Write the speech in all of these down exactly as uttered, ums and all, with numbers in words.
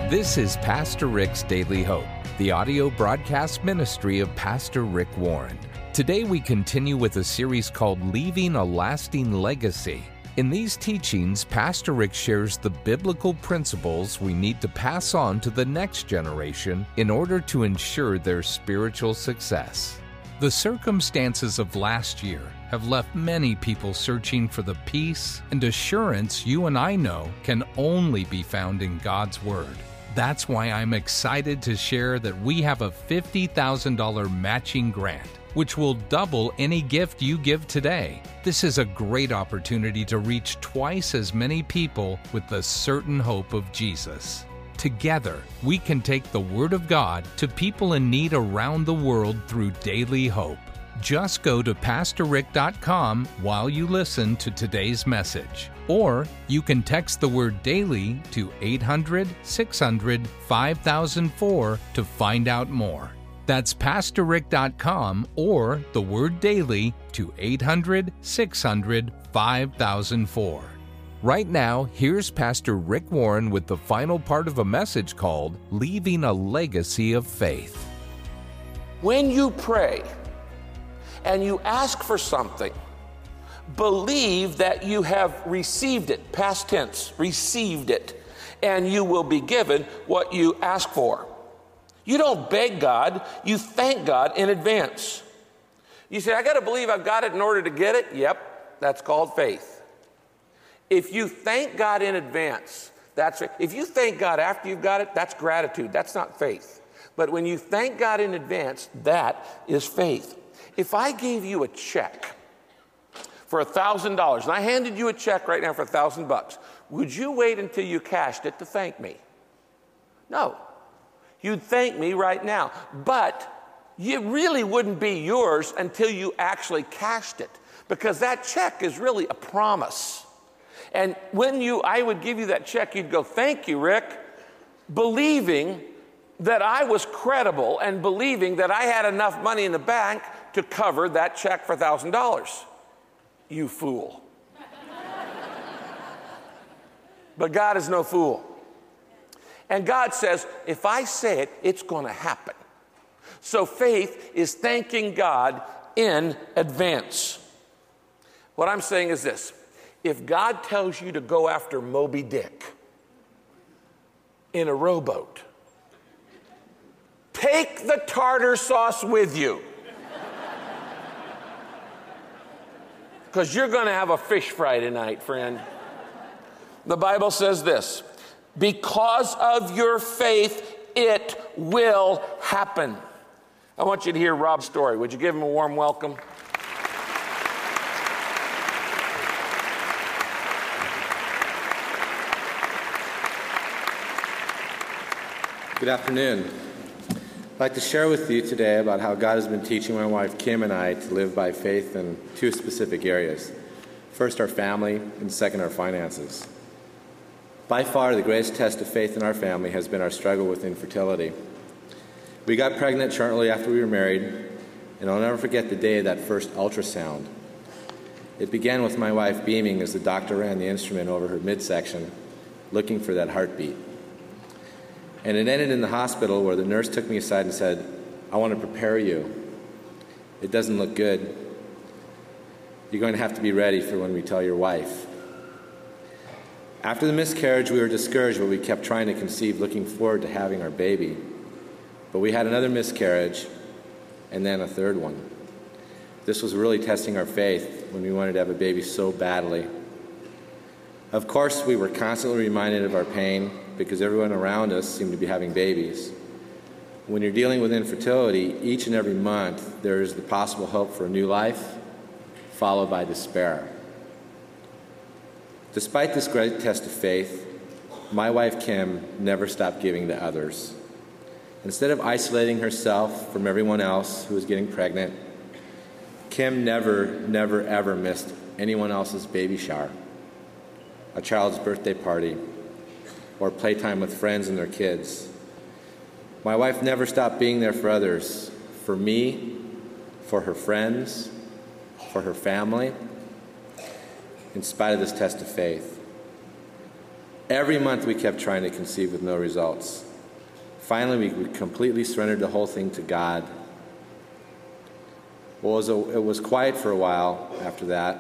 This is Pastor Rick's Daily Hope, the audio broadcast ministry of Pastor Rick Warren. Today we continue with a series called Leaving a Lasting Legacy. In these teachings, Pastor Rick shares the biblical principles we need to pass on to the next generation in order to ensure their spiritual success. The circumstances of last year have left many people searching for the peace and assurance you and I know can only be found in God's Word. That's why I'm excited to share that we have a fifty thousand dollars matching grant, which will double any gift you give today. This is a great opportunity to reach twice as many people with the certain hope of Jesus. Together, we can take the Word of God to people in need around the world through Daily Hope. Just go to pastor rick dot com while you listen to today's message. Or you can text the word DAILY to eight hundred, six hundred, five thousand four to find out more. That's pastor rick dot com or the word DAILY to eight hundred, six hundred, five thousand four. Right now, here's Pastor Rick Warren with the final part of a message called Leaving a Legacy of Faith. When you pray and you ask for something, believe that you have received it, past tense, received it, and you will be given what you ask for. You don't beg God, you thank God in advance. You say, I got to believe I've got it in order to get it. Yep, that's called faith. If you thank God in advance, that's it. If you thank God after you've got it, that's gratitude. That's not faith. But when you thank God in advance, that is faith. If I gave you a check for one thousand dollars, and I handed you a check right now for one thousand bucks, would you wait until you cashed it to thank me? No. You'd thank me right now. But it really wouldn't be yours until you actually cashed it, because that check is really a promise. And when you, I would give you that check, you'd go, thank you, Rick, believing that I was credible and believing that I had enough money in the bank to cover that check for one thousand dollars. You fool. But God is no fool. And God says, if I say it, it's going to happen. So faith is thanking God in advance. What I'm saying is this. If God tells you to go after Moby Dick in a rowboat, take the tartar sauce with you. Because you're going to have a fish fry tonight, friend. The Bible says this, because of your faith, it will happen. I want you to hear Rob's story. Would you give him a warm welcome? Good afternoon. I'd like to share with you today about how God has been teaching my wife Kim and I to live by faith in two specific areas. First, our family, and second, our finances. By far, the greatest test of faith in our family has been our struggle with infertility. We got pregnant shortly after we were married, and I'll never forget the day of that first ultrasound. It began with my wife beaming as the doctor ran the instrument over her midsection, looking for that heartbeat. And it ended in the hospital where the nurse took me aside and said, I want to prepare you. It doesn't look good. You're going to have to be ready for when we tell your wife. After the miscarriage, we were discouraged, but we kept trying to conceive, looking forward to having our baby. But we had another miscarriage, and then a third one. This was really testing our faith when we wanted to have a baby so badly. Of course, we were constantly reminded of our pain because everyone around us seemed to be having babies. When you're dealing with infertility, each and every month there is the possible hope for a new life, followed by despair. Despite this great test of faith, my wife Kim never stopped giving to others. Instead of isolating herself from everyone else who was getting pregnant, Kim never, never, ever missed anyone else's baby shower, a child's birthday party, or playtime with friends and their kids. My wife never stopped being there for others, for me, for her friends, for her family, in spite of this test of faith. Every month we kept trying to conceive with no results. Finally, we completely surrendered the whole thing to God. Well, it was, a, it was quiet for a while after that.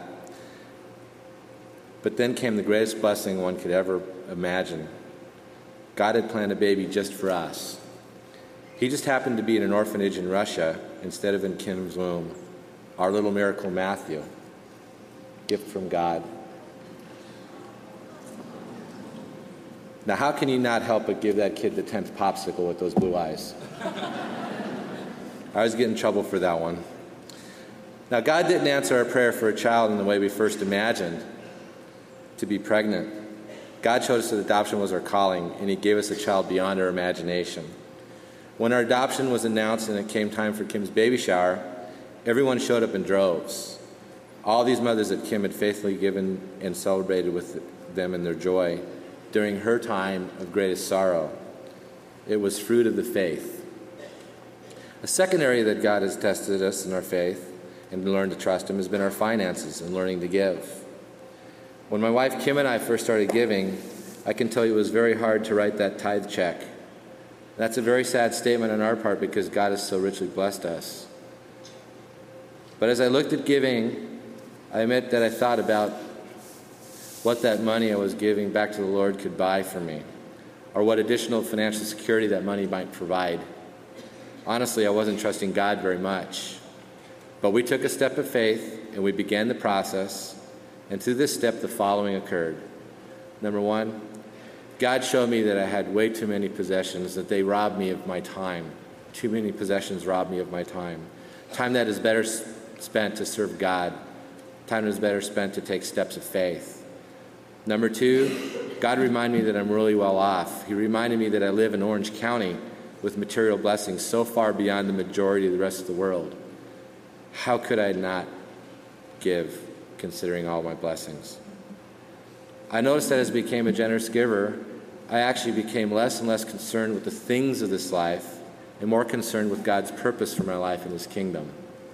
But then came the greatest blessing one could ever imagine. God had planned a baby just for us. He just happened to be in an orphanage in Russia instead of in Kim's womb. Our little miracle Matthew. Gift from God. Now, how can you not help but give that kid the tenth popsicle with those blue eyes? I was getting in trouble for that one. Now, God didn't answer our prayer for a child in the way we first imagined, to be pregnant. God showed us that adoption was our calling, and he gave us a child beyond our imagination. When our adoption was announced and it came time for Kim's baby shower, everyone showed up in droves. All these mothers that Kim had faithfully given and celebrated with them in their joy during her time of greatest sorrow. It was fruit of the faith. A second area that God has tested us in our faith and learned to trust him has been our finances and learning to give. When my wife Kim and I first started giving, I can tell you it was very hard to write that tithe check. That's a very sad statement on our part because God has so richly blessed us. But as I looked at giving, I admit that I thought about what that money I was giving back to the Lord could buy for me, or what additional financial security that money might provide. Honestly, I wasn't trusting God very much. But we took a step of faith, and we began the process, and through this step, the following occurred. Number one, God showed me that I had way too many possessions, that they robbed me of my time. Too many possessions robbed me of my time. Time that is better spent to serve God. Time that is better spent to take steps of faith. Number two, God reminded me that I'm really well off. He reminded me that I live in Orange County with material blessings so far beyond the majority of the rest of the world. How could I not give, considering all my blessings? I noticed that as I became a generous giver, I actually became less and less concerned with the things of this life and more concerned with God's purpose for my life in his kingdom.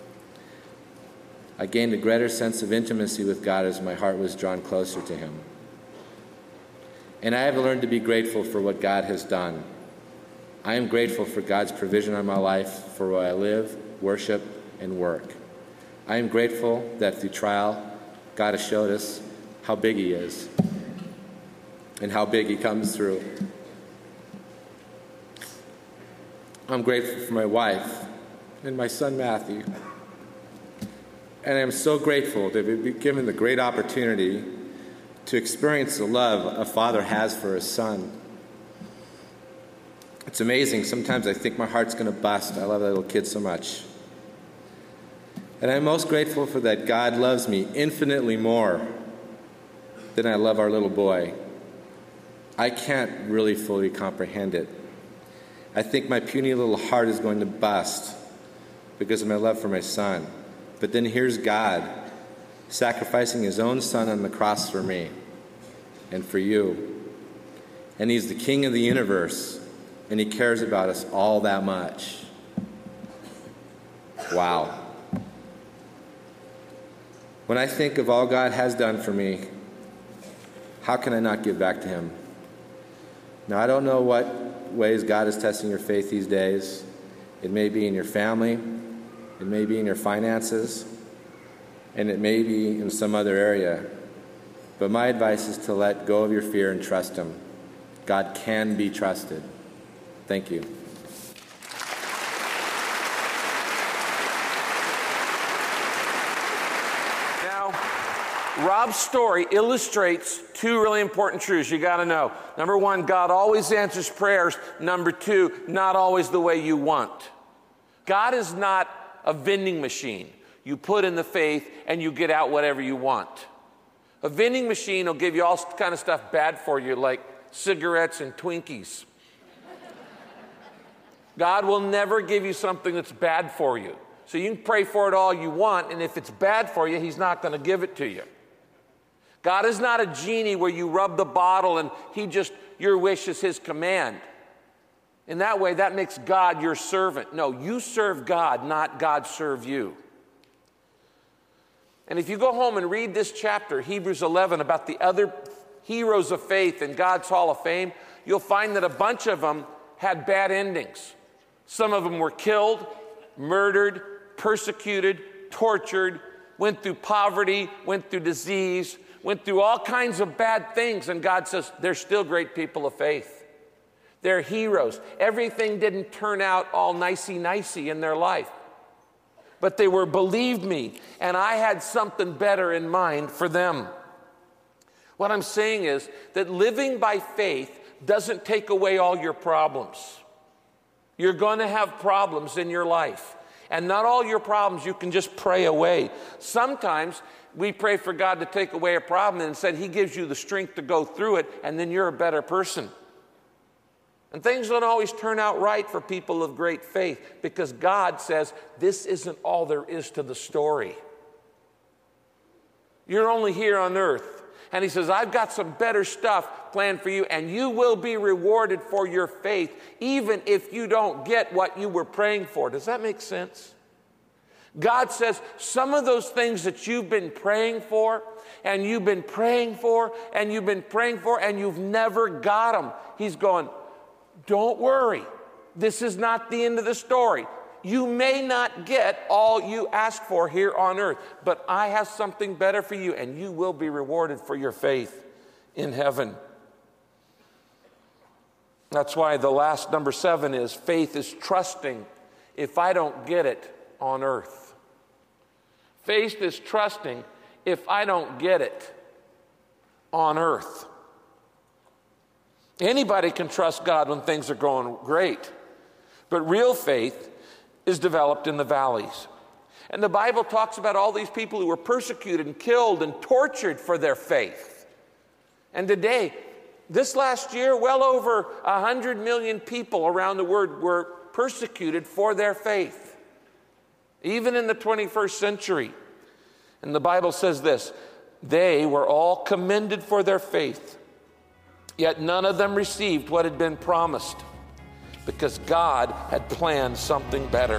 I gained a greater sense of intimacy with God as my heart was drawn closer to him. And I have learned to be grateful for what God has done. I am grateful for God's provision on my life, for where I live, worship, and work. I am grateful that through trial, God has showed us how big he is and how big he comes through. I'm grateful for my wife and my son Matthew. And I'm so grateful to be given the great opportunity to experience the love a father has for his son. It's amazing. Sometimes I think my heart's going to bust. I love that little kid so much. And I'm most grateful for that God loves me infinitely more than I love our little boy. I can't really fully comprehend it. I think my puny little heart is going to bust because of my love for my son. But then here's God sacrificing his own son on the cross for me and for you. And he's the king of the universe, and he cares about us all that much. Wow. When I think of all God has done for me, how can I not give back to him? Now, I don't know what ways God is testing your faith these days. It may be in your family, it may be in your finances, and it may be in some other area. But my advice is to let go of your fear and trust him. God can be trusted. Thank you. Now, Rob's story illustrates two really important truths you got to know. Number one, God always answers prayers. Number two, not always the way you want. God is not a vending machine. You put in the faith and you get out whatever you want. A vending machine will give you all kind of stuff bad for you, like cigarettes and Twinkies. God will never give you something that's bad for you. So you can pray for it all you want, and if it's bad for you, he's not going to give it to you. God is not a genie where you rub the bottle and he just, your wish is his command. In that way, that makes God your servant. No, you serve God, not God serve you. And if you go home and read this chapter, Hebrews eleven, about the other heroes of faith in God's Hall of Fame, you'll find that a bunch of them had bad endings. Some of them were killed, murdered, persecuted, tortured, went through poverty, went through disease, went through all kinds of bad things. And God says, they're still great people of faith. They're heroes. Everything didn't turn out all nicey-nicey in their life. But they were, believe me, and I had something better in mind for them. What I'm saying is that living by faith doesn't take away all your problems. You're going to have problems in your life. And not all your problems you can just pray away. Sometimes we pray for God to take away a problem, and instead He gives you the strength to go through it, and then you're a better person. And things don't always turn out right for people of great faith, because God says, this isn't all there is to the story. You're only here on earth. And He says, I've got some better stuff planned for you, and you will be rewarded for your faith, even if you don't get what you were praying for. Does that make sense? God says, some of those things that you've been praying for, and you've been praying for, and you've been praying for, and you've never got them. He's going, don't worry. This is not the end of the story. You may not get all you ask for here on earth, but I have something better for you, and you will be rewarded for your faith in heaven. That's why the last number seven is faith is trusting if I don't get it on earth. Faith is trusting if I don't get it on earth. Anybody can trust God when things are going great, but real faith is developed in the valleys. And the Bible talks about all these people who were persecuted and killed and tortured for their faith. And today, this last year, well over one hundred million people around the world were persecuted for their faith, even in the twenty-first century. And the Bible says this, they were all commended for their faith, yet none of them received what had been promised, because God had planned something better.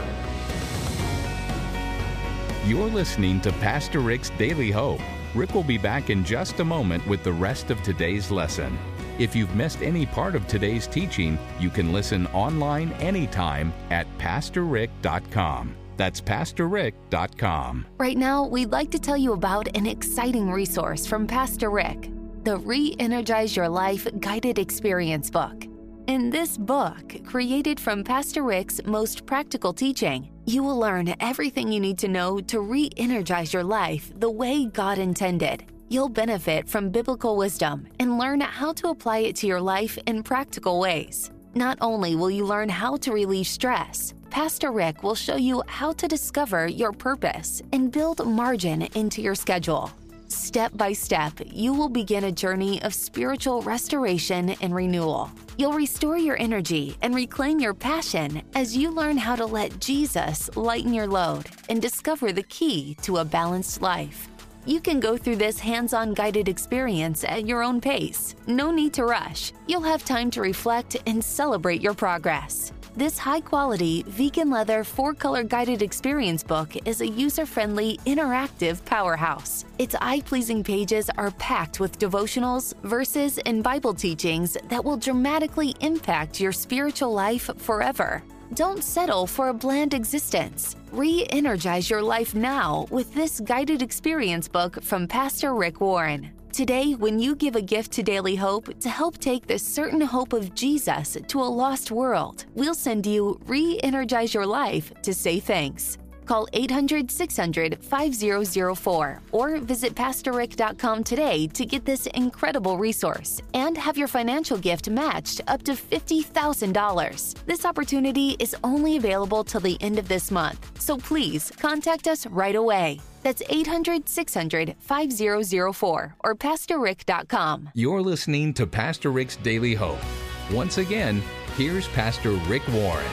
You're listening to Pastor Rick's Daily Hope. Rick will be back in just a moment with the rest of today's lesson. If you've missed any part of today's teaching, you can listen online anytime at pastor rick dot com. That's pastor rick dot com. Right now, we'd like to tell you about an exciting resource from Pastor Rick, the Re-Energize Your Life Guided Experience book. In this book, created from Pastor Rick's most practical teaching, you will learn everything you need to know to re-energize your life the way God intended. You'll benefit from biblical wisdom and learn how to apply it to your life in practical ways. Not only will you learn how to relieve stress, Pastor Rick will show you how to discover your purpose and build margin into your schedule. Step by step, you will begin a journey of spiritual restoration and renewal. You'll restore your energy and reclaim your passion as you learn how to let Jesus lighten your load and discover the key to a balanced life. You can go through this hands-on guided experience at your own pace. No need to rush. You'll have time to reflect and celebrate your progress. This high-quality, vegan leather four-color guided experience book is a user-friendly, interactive powerhouse. Its eye-pleasing pages are packed with devotionals, verses, and Bible teachings that will dramatically impact your spiritual life forever. Don't settle for a bland existence. Re-energize your life now with this guided experience book from Pastor Rick Warren. Today, when you give a gift to Daily Hope to help take the certain hope of Jesus to a lost world, we'll send you Re-Energize Your Life to say thanks. Call eight hundred, six hundred, five zero zero four or visit pastor rick dot com today to get this incredible resource and have your financial gift matched up to fifty thousand dollars. This opportunity is only available till the end of this month, so please contact us right away. That's eight hundred, six hundred, five zero zero four or pastor rick dot com. You're listening to Pastor Rick's Daily Hope. Once again, here's Pastor Rick Warren.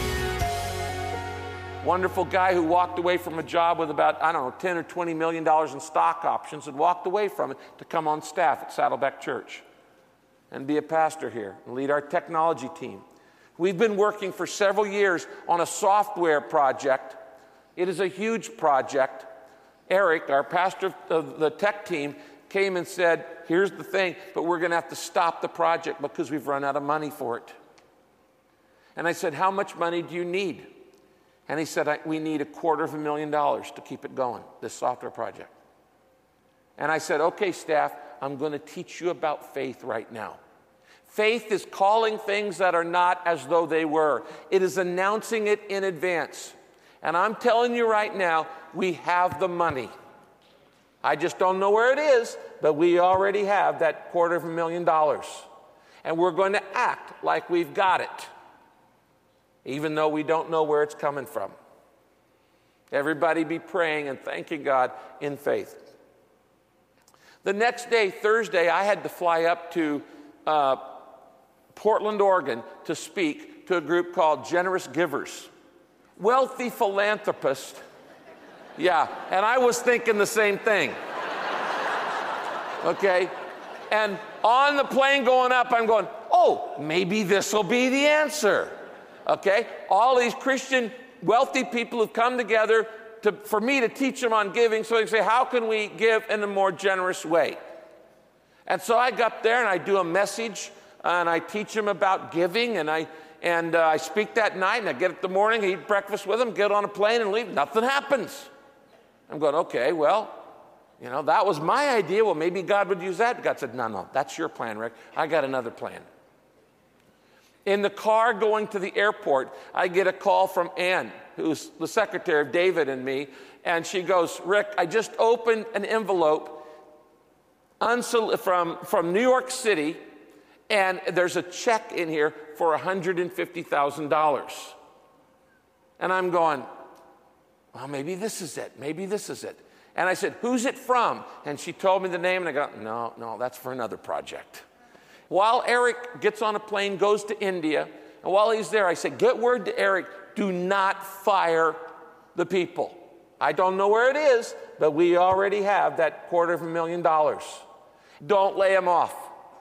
Wonderful guy who walked away from a job with about, I don't know, ten or twenty million dollars in stock options and walked away from it to come on staff at Saddleback Church and be a pastor here and lead our technology team. We've been working for several years on a software project. It is a huge project. Eric, our pastor of the tech team, came and said, here's the thing, but we're going to have to stop the project because we've run out of money for it. And I said, how much money do you need? And he said, I, we need a quarter of a million dollars to keep it going, this software project. And I said, okay, staff, I'm going to teach you about faith right now. Faith is calling things that are not as though they were. It is announcing it in advance. And I'm telling you right now, we have the money. I just don't know where it is, but we already have that quarter of a million dollars. And we're going to act like we've got it, even though we don't know where it's coming from. Everybody be praying and thanking God in faith. The next day, Thursday, I had to fly up to uh, Portland, Oregon, to speak to a group called Generous Givers. Wealthy philanthropists. Yeah, and I was thinking the same thing. Okay? And on the plane going up, I'm going, oh, maybe this will be the answer. Okay? All these Christian wealthy people have come together to, for me to teach them on giving, so they say, how can we give in a more generous way? And so I got there and I do a message and I teach them about giving, and I and uh, I speak that night, and I get up in the morning, eat breakfast with them, get on a plane and leave. Nothing happens. I'm going, okay, well, you know, that was my idea. Well, maybe God would use that. God said, no, no, that's your plan, Rick. I got another plan. In the car going to the airport, I get a call from Ann, who's the secretary of David and me, and she goes, Rick, I just opened an envelope unsol- from, from New York City, and there's a check in here for one hundred fifty thousand dollars. And I'm going, well, maybe this is it. Maybe this is it. And I said, who's it from? And she told me the name, and I go, no, no, that's for another project. While Eric gets on a plane, goes to India, and while he's there, I said, get word to Eric, do not fire the people. I don't know where it is, but we already have that quarter of a million dollars. Don't lay him off.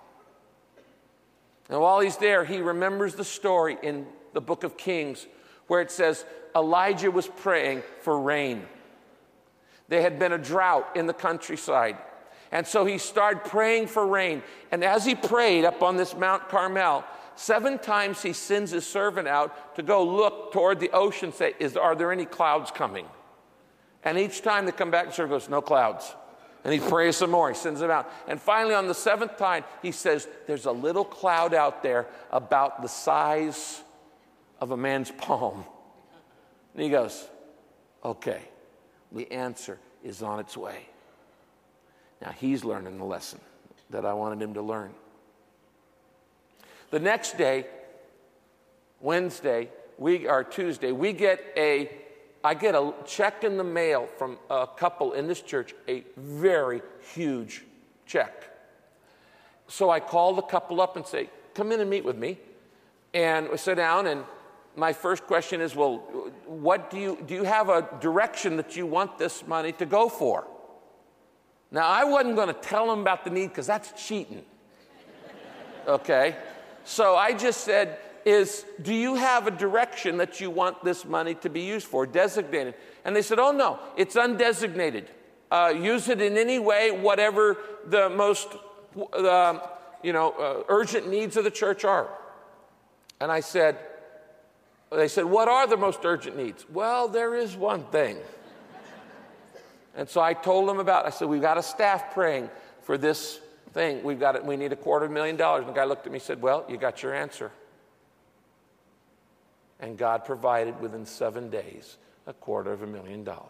And while he's there, he remembers the story in the book of Kings where it says Elijah was praying for rain. There had been a drought in the countryside. And so he started praying for rain. And as he prayed up on this Mount Carmel, seven times he sends his servant out to go look toward the ocean and say, Is, are there any clouds coming? And each time they come back, the servant goes, no clouds. And he prays some more. He sends them out. And finally, on the seventh time, he says, there's a little cloud out there about the size of a man's palm. And he goes, okay, the answer is on its way. Now, he's learning the lesson that I wanted him to learn. The next day, Wednesday, we or Tuesday, we get a I get a check in the mail from a couple in this church, a very huge check. So I call the couple up and say, come in and meet with me. And we sit down, and my first question is, well, what do you, do you have a direction that you want this money to go for? Now, I wasn't going to tell them about the need because that's cheating. Okay? So I just said, is, do you have a direction that you want this money to be used for, designated? And they said, oh, no, it's undesignated. Uh, use it in any way, whatever the most, uh, you know, uh, urgent needs of the church are. And I said, they said, what are the most urgent needs? Well, there is one thing. And so I told them about, I said, we've got a staff praying for this thing. We've got it, we need a quarter of a million dollars. And the guy looked at me and said, well, you got your answer. And God provided within seven days a quarter of a million dollars.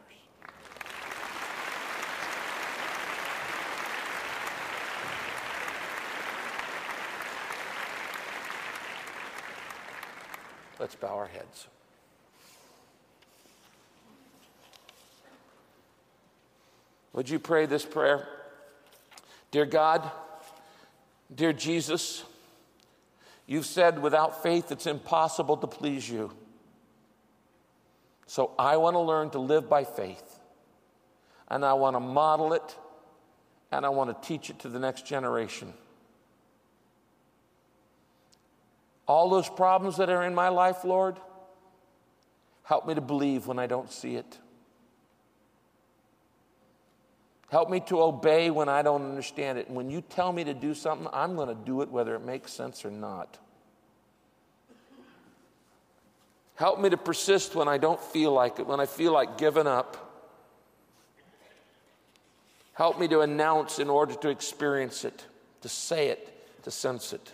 Let's bow our heads. Would you pray this prayer? Dear God, dear Jesus, you've said without faith it's impossible to please you. So I want to learn to live by faith. And I want to model it. And I want to teach it to the next generation. All those problems that are in my life, Lord, help me to believe when I don't see it. Help me to obey when I don't understand it. And when you tell me to do something, I'm going to do it whether it makes sense or not. Help me to persist when I don't feel like it, when I feel like giving up. Help me to announce in order to experience it, to say it, to sense it.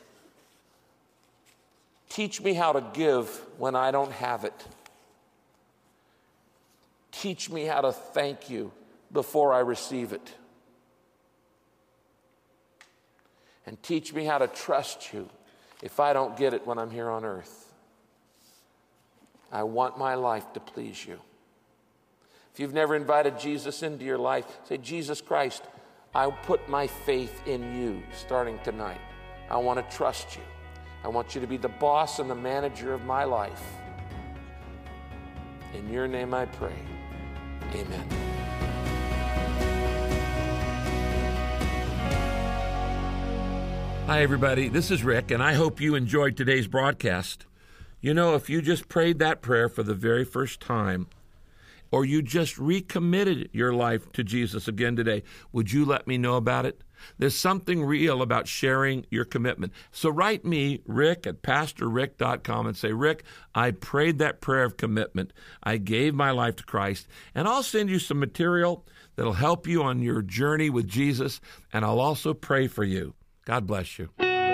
Teach me how to give when I don't have it. Teach me how to thank you before I receive it. And teach me how to trust you if I don't get it when I'm here on earth. I want my life to please you. If you've never invited Jesus into your life, say, Jesus Christ, I put my faith in you starting tonight. I want to trust you. I want you to be the boss and the manager of my life. In your name I pray. Amen. Hi, everybody. This is Rick, and I hope you enjoyed today's broadcast. You know, if you just prayed that prayer for the very first time, or you just recommitted your life to Jesus again today, would you let me know about it? There's something real about sharing your commitment. So write me, Rick, at pastor rick dot com, and say, Rick, I prayed that prayer of commitment. I gave my life to Christ. And I'll send you some material that'll help you on your journey with Jesus, and I'll also pray for you. God bless you.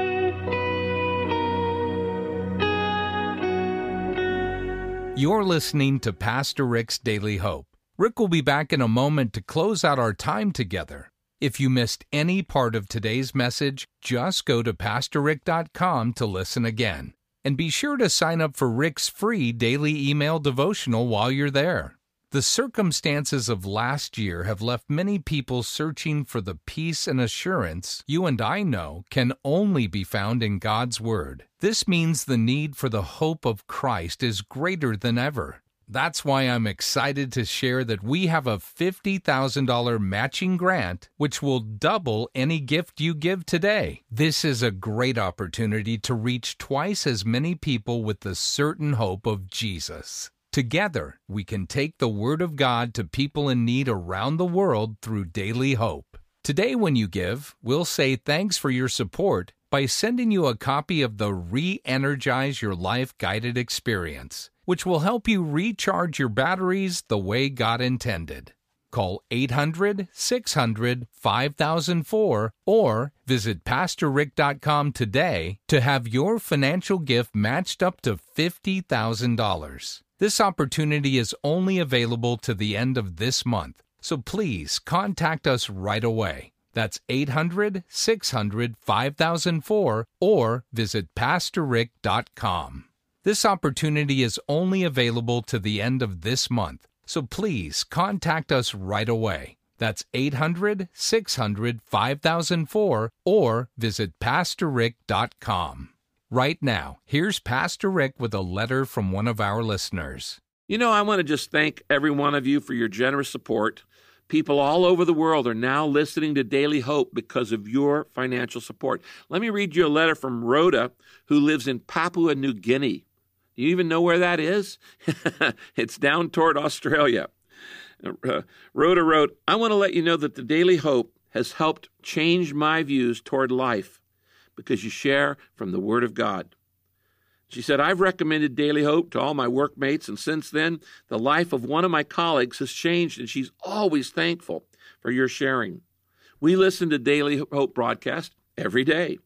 You're listening to Pastor Rick's Daily Hope. Rick will be back in a moment to close out our time together. If you missed any part of today's message, just go to pastor rick dot com to listen again. And be sure to sign up for Rick's free daily email devotional while you're there. The circumstances of last year have left many people searching for the peace and assurance you and I know can only be found in God's Word. This means the need for the hope of Christ is greater than ever. That's why I'm excited to share that we have a fifty thousand dollars matching grant, which will double any gift you give today. This is a great opportunity to reach twice as many people with the certain hope of Jesus. Together, we can take the Word of God to people in need around the world through Daily Hope. Today when you give, we'll say thanks for your support by sending you a copy of the Re-Energize Your Life Guided Experience, which will help you recharge your batteries the way God intended. Call eight hundred, six hundred, five thousand four or visit pastor rick dot com today to have your financial gift matched up to fifty thousand dollars. This opportunity is only available to the end of this month, so please contact us right away. That's eight hundred, six hundred, five thousand four or visit pastor rick dot com. This opportunity is only available to the end of this month, so please contact us right away. That's eight hundred, six hundred, five thousand four or visit pastor rick dot com. Right now, here's Pastor Rick with a letter from one of our listeners. You know, I want to just thank every one of you for your generous support. People all over the world are now listening to Daily Hope because of your financial support. Let me read you a letter from Rhoda, who lives in Papua New Guinea. Do you even know where that is? It's down toward Australia. Uh, Rhoda wrote, I want to let you know that the Daily Hope has helped change my views toward life because you share from the Word of God. She said, I've recommended Daily Hope to all my workmates, and since then, the life of one of my colleagues has changed, and she's always thankful for your sharing. We listen to Daily Hope broadcast every day.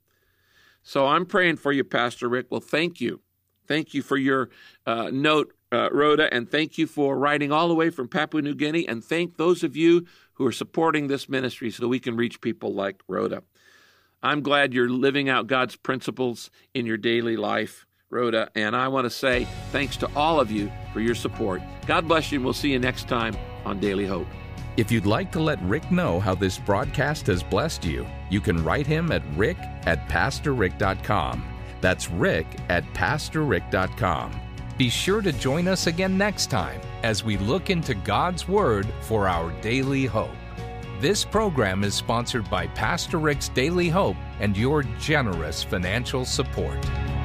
So I'm praying for you, Pastor Rick. Well, thank you. Thank you for your uh, note, uh, Rhoda, and thank you for writing all the way from Papua New Guinea, and thank those of you who are supporting this ministry so that we can reach people like Rhoda. I'm glad you're living out God's principles in your daily life, Rhoda, and I want to say thanks to all of you for your support. God bless you, and we'll see you next time on Daily Hope. If you'd like to let Rick know how this broadcast has blessed you, you can write him at rick at pastor rick dot com. That's rick at pastor rick dot com. Be sure to join us again next time as we look into God's Word for our daily hope. This program is sponsored by Pastor Rick's Daily Hope and your generous financial support.